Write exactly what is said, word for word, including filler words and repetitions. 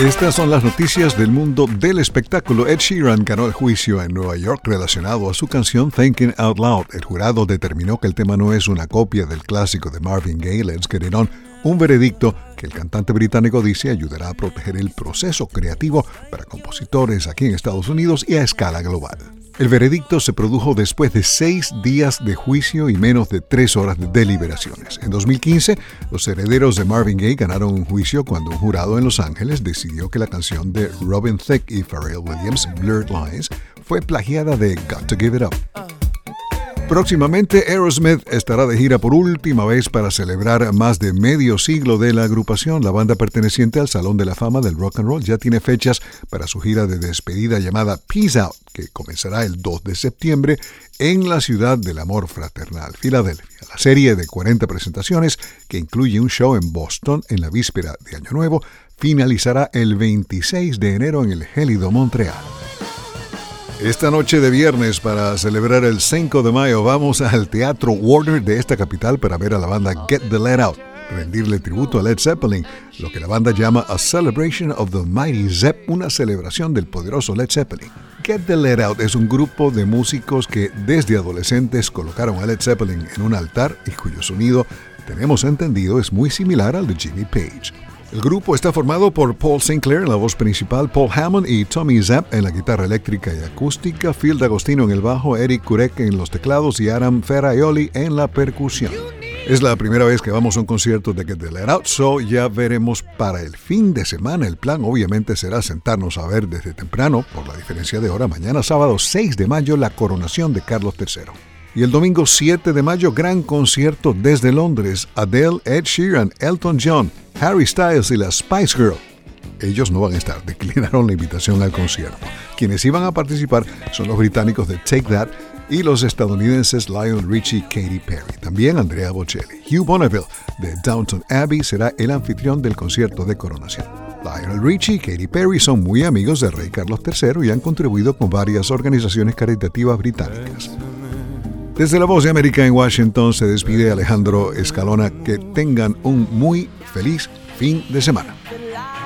Estas son las noticias del mundo del espectáculo. Ed Sheeran ganó el juicio en Nueva York relacionado a su canción Thinking Out Loud. El jurado determinó que el tema no es una copia del clásico de Marvin Gaye, Let's Get It On, un veredicto que el cantante británico dice ayudará a proteger el proceso creativo para compositores aquí en Estados Unidos y a escala global. El veredicto se produjo después de seis días de juicio y menos de tres horas de deliberaciones. En dos mil quince, los herederos de Marvin Gaye ganaron un juicio cuando un jurado en Los Ángeles decidió que la canción de Robin Thicke y Pharrell Williams, Blurred Lines, fue plagiada de Got to Give It Up. Próximamente, Aerosmith estará de gira por última vez para celebrar más de medio siglo de la agrupación. La banda perteneciente al Salón de la Fama del Rock and Roll ya tiene fechas para su gira de despedida llamada Peace Out, que comenzará el dos de septiembre en la ciudad del amor fraternal, Filadelfia. La serie de cuarenta presentaciones, que incluye un show en Boston en la víspera de Año Nuevo, finalizará el veintiséis de enero en el gélido Montreal. Esta noche de viernes, para celebrar el cinco de mayo, vamos al Teatro Warner de esta capital para ver a la banda Get the Let Out, rendirle tributo a Led Zeppelin, lo que la banda llama A Celebration of the Mighty Zepp, una celebración del poderoso Led Zeppelin. Get the Let Out es un grupo de músicos que desde adolescentes colocaron a Led Zeppelin en un altar y cuyo sonido, tenemos entendido, es muy similar al de Jimmy Page. El grupo está formado por Paul Sinclair en la voz principal, Paul Hammond y Tommy Zapp en la guitarra eléctrica y acústica, Phil D'Agostino en el bajo, Eric Kurek en los teclados y Adam Ferraioli en la percusión. Es la primera vez que vamos a un concierto de Get the Let Out, so ya veremos para el fin de semana. El plan obviamente será sentarnos a ver desde temprano, por la diferencia de hora, mañana sábado seis de mayo, la coronación de Carlos tercero. Y el domingo siete de mayo, gran concierto desde Londres, Adele, Ed Sheeran, Elton John, Harry Styles y la Spice Girl. Ellos no van a estar, declinaron la invitación al concierto. Quienes iban a participar son los británicos de Take That y los estadounidenses Lionel Richie y Katy Perry. También Andrea Bocelli. Hugh Bonneville de Downton Abbey será el anfitrión del concierto de coronación. Lionel Richie y Katy Perry son muy amigos del rey Carlos tercero y han contribuido con varias organizaciones caritativas británicas. Desde La Voz de América en Washington se despide Alejandro Escalona. Que tengan un muy feliz fin de semana.